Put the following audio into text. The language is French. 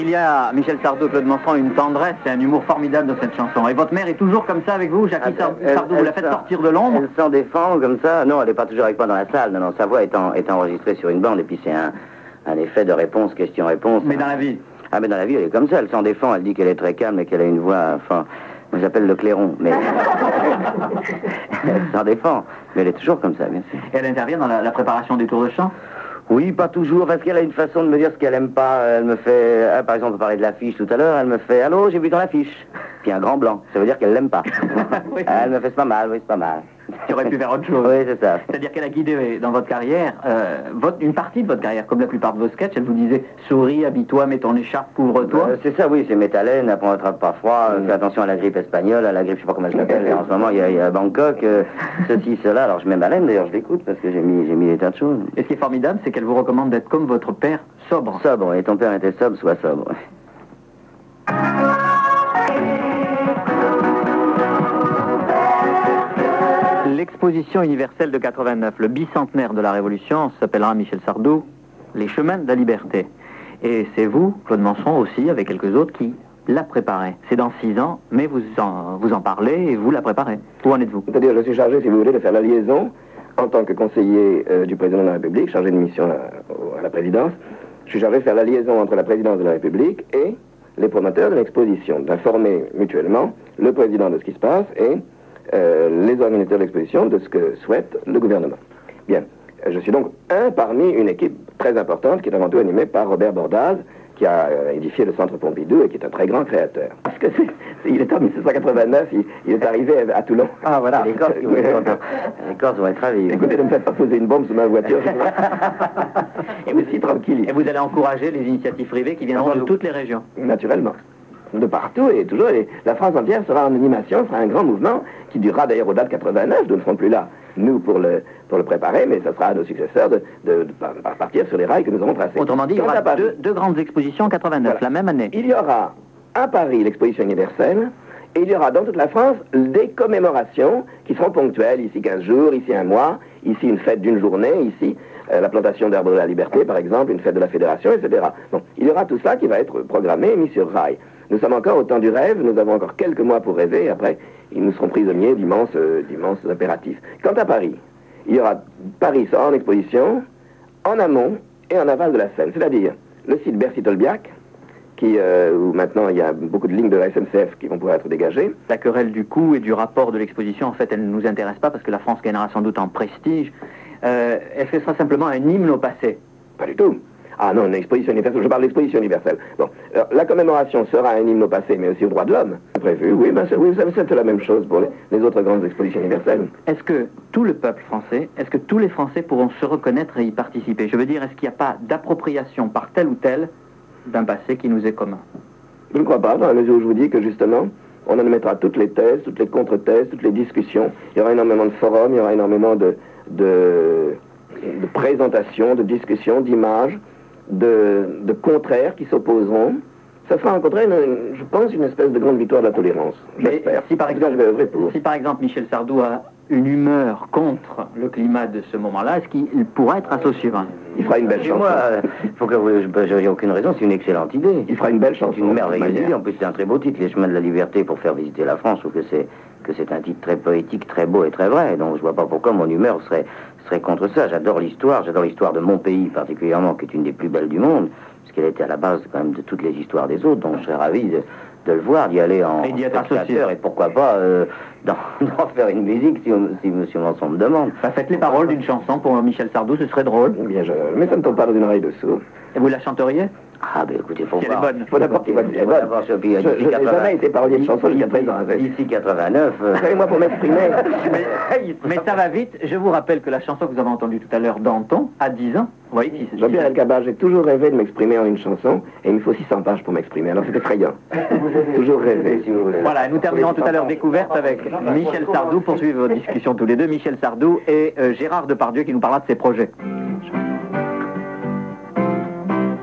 Il y a, Michel Sardou, Claude Monson, une tendresse et un humour formidable dans cette chanson. Et votre mère est toujours comme ça avec vous, Jackie Sardou, vous la faites sortir de l'ombre? Elle s'en défend comme ça. Non, elle n'est pas toujours avec moi dans la salle. Non, sa voix est enregistrée sur une bande et puis c'est un effet de réponse, question-réponse. Mais dans la vie? Ah, mais dans la vie, elle est comme ça. Elle s'en défend. Elle dit qu'elle est très calme et qu'elle a une voix, enfin, moi j'appelle le clairon. Mais elle s'en défend. Mais elle est toujours comme ça, bien sûr. Et elle intervient dans la préparation des tours de chant? Oui, pas toujours, parce qu'elle a une façon de me dire ce qu'elle aime pas. Elle me fait, par exemple, on parlait de l'affiche tout à l'heure, elle me fait « Allô, j'ai vu dans l'affiche ». Puis un grand blanc, ça veut dire qu'elle l'aime pas. Oui. Elle me fait « C'est pas mal, oui, c'est pas mal ». Tu aurais pu faire autre chose. Oui, c'est ça. C'est-à-dire qu'elle a guidé dans votre carrière, une partie de votre carrière, comme la plupart de vos sketchs, elle vous disait « Souris, habille-toi, mets ton écharpe, couvre-toi ». C'est ça, oui, c'est mets ta laine, après on attrape pas froid, fais attention à la grippe espagnole, à la grippe, je sais pas comment elle s'appelle, en ce moment il y a Bangkok, ceci, cela, alors je mets ma laine, d'ailleurs je l'écoute parce que j'ai mis des tas de choses. Et ce qui est formidable, c'est qu'elle vous recommande d'être comme votre père, sobre. Sobre, et ton père était sobre, sois sobre. L'exposition universelle de 89, le bicentenaire de la Révolution, s'appellera, Michel Sardou, Les chemins de la liberté. Et c'est vous, Claude Monson aussi, avec quelques autres, qui la préparez. C'est dans 6 ans, mais vous en parlez et vous la préparez. Où en êtes-vous? C'est-à-dire, je suis chargé, si vous voulez, de faire la liaison en tant que conseiller du président de la République, chargé de mission à la présidence. Je suis chargé de faire la liaison entre la présidence de la République et les promoteurs de l'exposition, d'informer mutuellement le président de ce qui se passe et les organisateurs de l'exposition de ce que souhaite le gouvernement. Bien, je suis donc un parmi une équipe très importante qui est avant tout animée par Robert Bordaz, qui a édifié le Centre Pompidou et qui est un très grand créateur. Parce que il est en 1789, il est arrivé à Toulon. Ah voilà, les Corses vont être ravis. Écoutez, ne me faites pas poser une bombe sous ma voiture. Et vous, tranquille. Et vous allez encourager les initiatives privées qui viendront de toutes les régions? Naturellement. De partout et toujours. Et la France entière sera en animation, sera un grand mouvement qui durera d'ailleurs au-delà de 89. Nous ne serons plus là, nous, pour le préparer, mais ça sera à nos successeurs de partir sur les rails que nous aurons tracés. Autrement dit, il y aura deux grandes expositions en 89, voilà. La même année. Il y aura à Paris l'exposition universelle, et il y aura dans toute la France des commémorations qui seront ponctuelles, ici 15 jours, ici un mois, ici une fête d'une journée, ici la plantation d'arbres de la liberté, par exemple, une fête de la fédération, etc. Bon, il y aura tout ça qui va être programmé et mis sur rail. Nous sommes encore au temps du rêve, nous avons encore quelques mois pour rêver, et après, ils nous seront prisonniers d'immenses impératifs. Quant à Paris, il y aura Paris sera en exposition, en amont et en aval de la Seine, c'est-à-dire le site Bercy-Tolbiac, où maintenant il y a beaucoup de lignes de la SNCF qui vont pouvoir être dégagées. La querelle du coût et du rapport de l'exposition, en fait, elle ne nous intéresse pas parce que la France gagnera sans doute en prestige. Est-ce que ce sera simplement un hymne au passé? Pas du tout. Ah non, une exposition universelle, je parle d'exposition universelle. Bon, alors, la commémoration sera un hymne au passé, mais aussi aux droits de l'homme. Prévu, oui, ben oui, c'est la même chose pour les autres grandes expositions universelles. Est-ce que tout le peuple français, est-ce que tous les Français pourront se reconnaître et y participer? Je veux dire, est-ce qu'il n'y a pas d'appropriation par tel ou tel d'un passé qui nous est commun? Je ne crois pas, dans la mesure où je vous dis que justement, on en mettra toutes les thèses, toutes les contre-thèses, toutes les discussions. Il y aura énormément de forums, il y aura énormément de présentations, de discussions, d'images, de contraires qui s'opposeront. Ça sera en contraire, je pense, une espèce de grande victoire de la tolérance. J'espère. Si par exemple, je vais œuvrer pour. Si par exemple Michel Sardou a une humeur contre le climat de ce moment-là, est-ce qu'il pourra être associé? Il fera une belle chanson. Moi, faut que je n'ai aucune raison, c'est une excellente idée. Il fera une belle chanson. C'est une merveilleuse idée. En plus, c'est un très beau titre, Les chemins de la liberté pour faire visiter la France. Je trouve que c'est un titre très poétique, très beau et très vrai. Donc je vois pas pourquoi mon humeur serait contre ça. J'adore l'histoire de mon pays particulièrement, qui est une des plus belles du monde, parce qu'elle était à la base quand même de toutes les histoires des autres. Donc je serais ravi de le voir, d'y aller en spectateur et pourquoi pas d'en faire une musique si M. Monson me demande. Faites les paroles d'une chanson pour Michel Sardou, ce serait drôle. Bien, mais ça ne tombe pas dans une oreille de sourd. Et vous la chanteriez? Ah ben écoutez, faut voir. Elle est bonne. Faut d'abord qu'il va dire. Je n'ai jamais été parolier de chanson jusqu'à présent. Ici 89. Moi pour m'exprimer. Mais ça va vite. Je vous rappelle que la chanson que vous avez entendue tout à l'heure, Danton, a 10 ans. Oui, Jean-Pierre Elkabbach, j'ai toujours rêvé de m'exprimer en une chanson, et il me faut 600 pages pour m'exprimer. Alors c'est effrayant. Toujours rêvé, si vous voulez. Voilà, nous terminerons tout à l'heure découverte avec Michel Sardou. Poursuivez votre discussion tous les deux. Michel Sardou et Gérard Depardieu qui nous parlera de ses projets.